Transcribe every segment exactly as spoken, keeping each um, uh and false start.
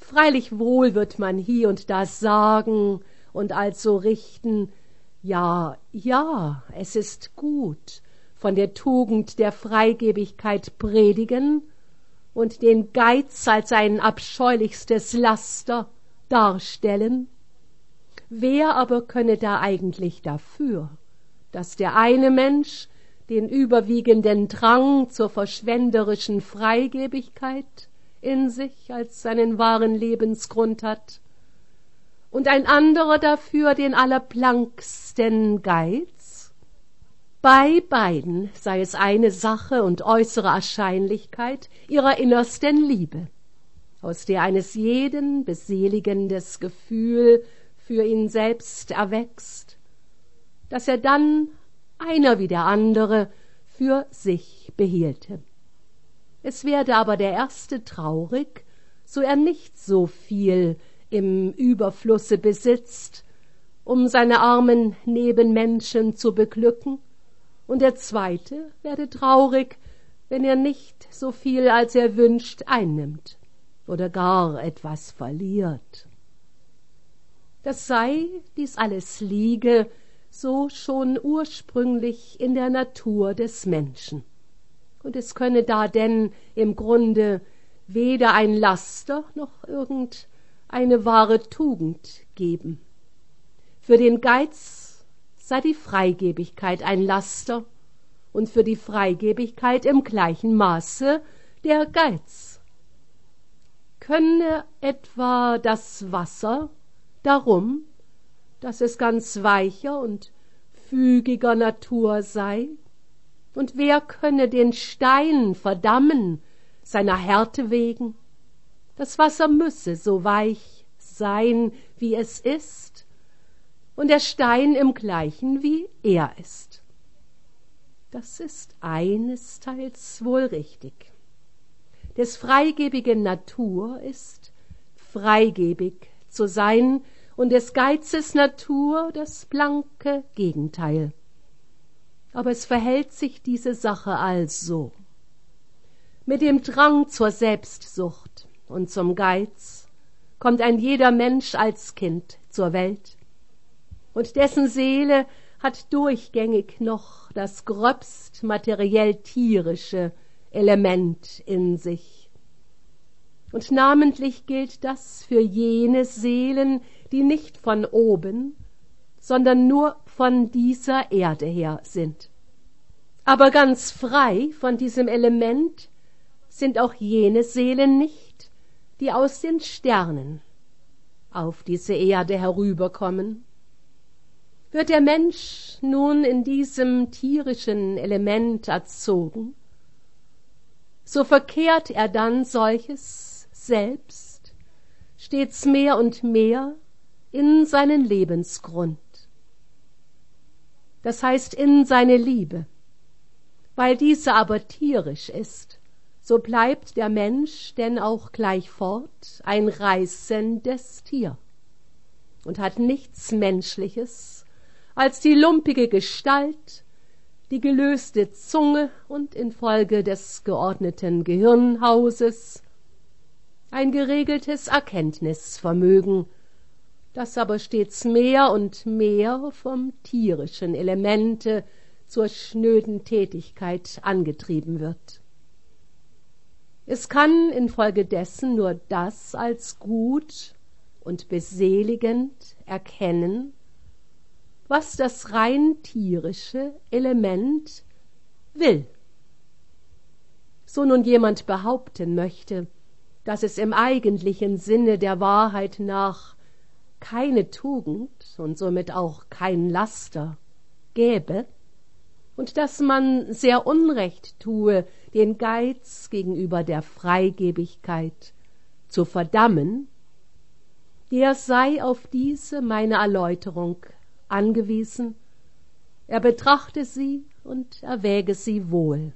Freilich wohl wird man hie und da sagen und also richten, ja, ja, es ist gut, von der Tugend der Freigebigkeit predigen und den Geiz als ein abscheulichstes Laster darstellen. Wer aber könne da eigentlich dafür, dass der eine Mensch den überwiegenden Drang zur verschwenderischen Freigebigkeit in sich als seinen wahren Lebensgrund hat und ein anderer dafür den allerplanksten Geiz? Bei beiden sei es eine Sache und äußere Erscheinlichkeit ihrer innersten Liebe, aus der eines jeden beseligendes Gefühl für ihn selbst erwächst, dass er dann einer wie der andere für sich behielte. Es werde aber der erste traurig, so er nicht so viel im Überflusse besitzt, um seine armen Nebenmenschen zu beglücken, und der zweite werde traurig, wenn er nicht so viel, als er wünscht, einnimmt oder gar etwas verliert. Das sei, dies alles liege so schon ursprünglich in der Natur des Menschen, und es könne da denn im Grunde weder ein Laster noch irgend eine wahre Tugend geben. Für den Geiz sei die Freigebigkeit ein Laster und für die Freigebigkeit im gleichen Maße der Geiz. Könne etwa das Wasser darum, dass es ganz weicher und fügiger Natur sei, und wer könne den Stein verdammen, seiner Härte wegen? Das Wasser müsse so weich sein, wie es ist, und der Stein im Gleichen, wie er ist. Das ist einesteils wohl richtig. Des freigebigen Natur ist, freigebig zu sein, und des Geizes Natur das blanke Gegenteil. Aber es verhält sich diese Sache also. Mit dem Drang zur Selbstsucht und zum Geiz kommt ein jeder Mensch als Kind zur Welt, und dessen Seele hat durchgängig noch das gröbst materiell tierische Element in sich. Und namentlich gilt das für jene Seelen, die nicht von oben, sondern nur von dieser Erde her sind. Aber ganz frei von diesem Element sind auch jene Seelen nicht, die aus den Sternen auf diese Erde herüberkommen. Wird der Mensch nun in diesem tierischen Element erzogen, so verkehrt er dann solches selbst stets mehr und mehr in seinen Lebensgrund, das heißt in seine Liebe. Weil diese aber tierisch ist, so bleibt der Mensch denn auch gleich fort ein reißendes Tier und hat nichts Menschliches als die lumpige Gestalt, die gelöste Zunge und infolge des geordneten Gehirnhauses ein geregeltes Erkenntnisvermögen, das aber stets mehr und mehr vom tierischen Elemente zur schnöden Tätigkeit angetrieben wird. Es kann infolgedessen nur das als gut und beseligend erkennen, was das rein tierische Element will. So nun jemand behaupten möchte, dass es im eigentlichen Sinne der Wahrheit nach keine Tugend und somit auch kein Laster gäbe, und dass man sehr Unrecht tue, den Geiz gegenüber der Freigebigkeit zu verdammen, der sei auf diese meine Erläuterung angewiesen, er betrachte sie und erwäge sie wohl.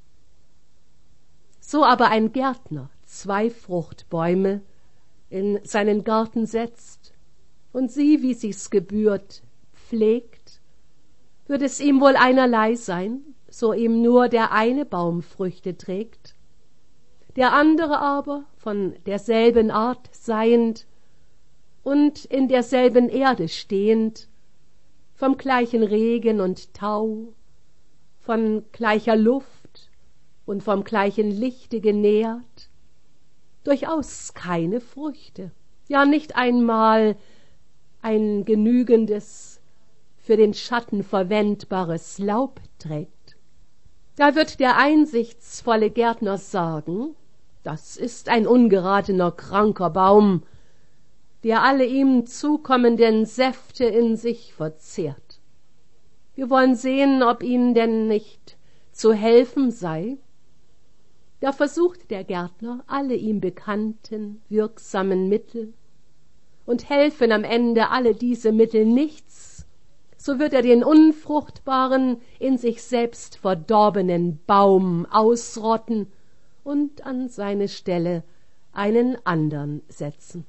So aber ein Gärtner zwei Fruchtbäume in seinen Garten setzt und sie, wie sich's gebührt, pflegt, wird es ihm wohl einerlei sein, so ihm nur der eine Baum Früchte trägt, der andere aber von derselben Art seiend und in derselben Erde stehend, vom gleichen Regen und Tau, von gleicher Luft und vom gleichen Lichte genährt, durchaus keine Früchte, ja nicht einmal ein genügendes, für den Schatten verwendbares Laub trägt. Da wird der einsichtsvolle Gärtner sagen, das ist ein ungeratener, kranker Baum, der alle ihm zukommenden Säfte in sich verzehrt. Wir wollen sehen, ob ihnen denn nicht zu helfen sei. Da versucht der Gärtner alle ihm bekannten, wirksamen Mittel, und helfen am Ende alle diese Mittel nichts, so wird er den unfruchtbaren, in sich selbst verdorbenen Baum ausrotten und an seine Stelle einen andern setzen.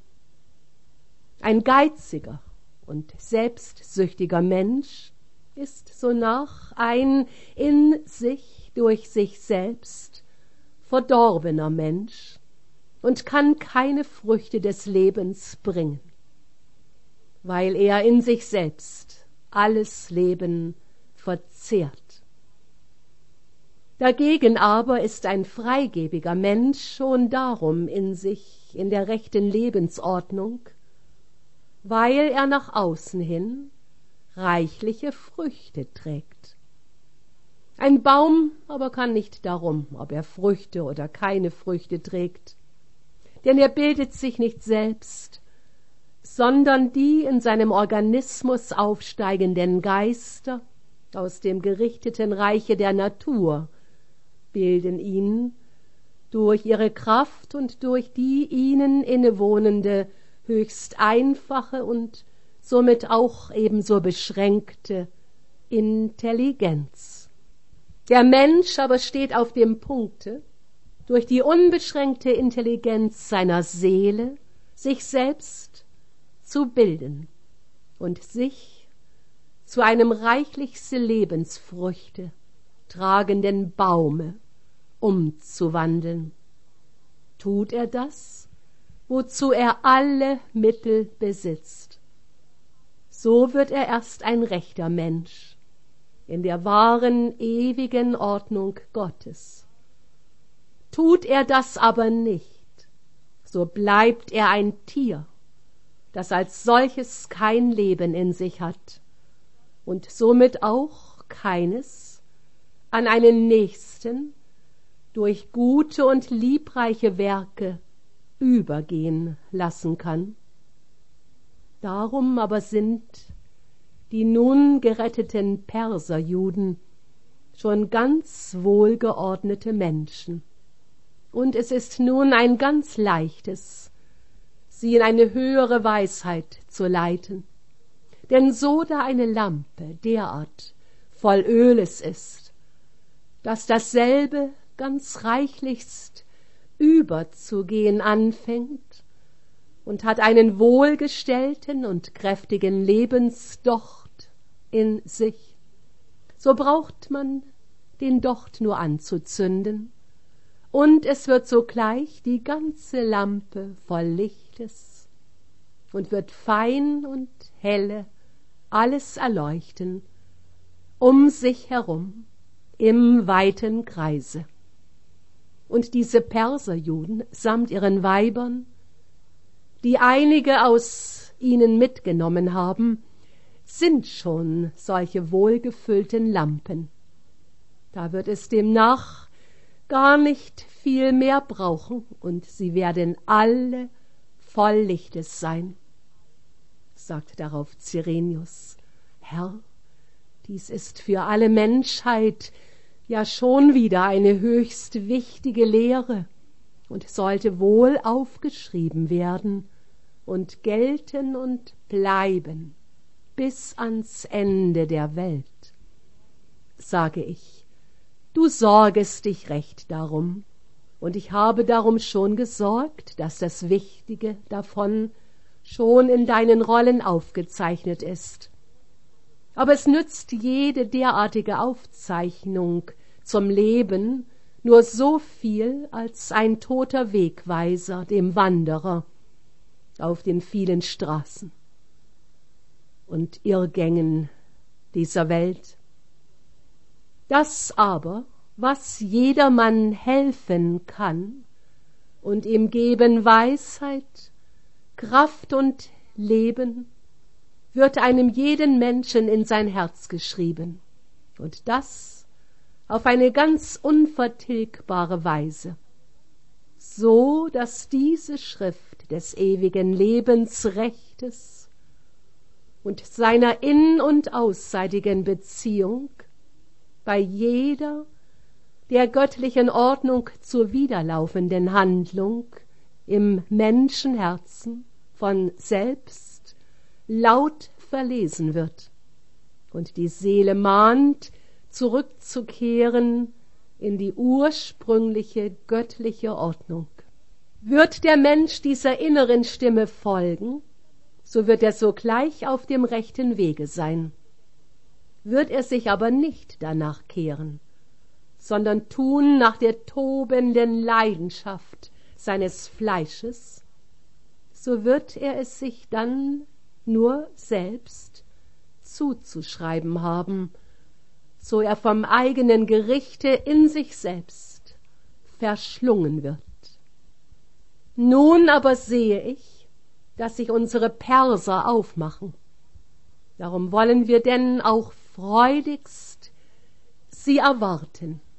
Ein geiziger und selbstsüchtiger Mensch ist sonach ein in sich durch sich selbst verdorbener Mensch und kann keine Früchte des Lebens bringen, weil er in sich selbst alles Leben verzehrt. Dagegen aber ist ein freigebiger Mensch schon darum in sich in der rechten Lebensordnung, weil er nach außen hin reichliche Früchte trägt. Ein Baum aber kann nicht darum, ob er Früchte oder keine Früchte trägt, denn er bildet sich nicht selbst, sondern die in seinem Organismus aufsteigenden Geister aus dem gerichteten Reiche der Natur bilden ihn durch ihre Kraft und durch die ihnen innewohnende, höchst einfache und somit auch ebenso beschränkte Intelligenz. Der Mensch aber steht auf dem Punkte, durch die unbeschränkte Intelligenz seiner Seele sich selbst zu bilden und sich zu einem reichlichste Lebensfrüchte tragenden Baume umzuwandeln. Tut er das, wozu er alle Mittel besitzt, so wird er erst ein rechter Mensch in der wahren, ewigen Ordnung Gottes. Tut er das aber nicht, so bleibt er ein Tier, das als solches kein Leben in sich hat und somit auch keines an einen Nächsten durch gute und liebreiche Werke übergehen lassen kann. Darum aber sind die nun geretteten Perserjuden schon ganz wohlgeordnete Menschen, und es ist nun ein ganz leichtes, sie in eine höhere Weisheit zu leiten. Denn so da eine Lampe derart voll Öles ist, dass dasselbe ganz reichlichst überzugehen anfängt und hat einen wohlgestellten und kräftigen Lebensdocht in sich, so braucht man den Docht nur anzuzünden, und es wird sogleich die ganze Lampe voll Lichtes und wird fein und helle alles erleuchten um sich herum im weiten Kreise. Und diese Perserjuden samt ihren Weibern, die einige aus ihnen mitgenommen haben, sind schon solche wohlgefüllten Lampen. Da wird es demnach gar nicht viel mehr brauchen, und sie werden alle voll Lichtes sein. Sagt darauf Cyrenius: Herr, dies ist für alle Menschheit ja schon wieder eine höchst wichtige Lehre und sollte wohl aufgeschrieben werden und gelten und bleiben bis ans Ende der Welt. Sage ich, du sorgest dich recht darum, und ich habe darum schon gesorgt, dass das Wichtige davon schon in deinen Rollen aufgezeichnet ist. Aber es nützt jede derartige Aufzeichnung zum Leben nur so viel als ein toter Wegweiser dem Wanderer auf den vielen Straßen und Irrgängen dieser Welt. Das aber, was jedermann helfen kann und ihm geben Weisheit, Kraft und Leben, wird einem jeden Menschen in sein Herz geschrieben, und das auf eine ganz unvertilgbare Weise, so dass diese Schrift des ewigen Lebensrechtes und seiner in- und ausseitigen Beziehung bei jeder der göttlichen Ordnung zuwiderlaufenden Handlung im Menschenherzen von selbst laut verlesen wird und die Seele mahnt, zurückzukehren in die ursprüngliche göttliche Ordnung. Wird der Mensch dieser inneren Stimme folgen, so wird er sogleich auf dem rechten Wege sein. Wird er sich aber nicht danach kehren, sondern tun nach der tobenden Leidenschaft seines Fleisches, so wird er es sich dann nur selbst zuzuschreiben haben, so er vom eigenen Gerichte in sich selbst verschlungen wird. Nun aber sehe ich, dass sich unsere Perser aufmachen. Darum wollen wir denn auch freudigst sie erwarten.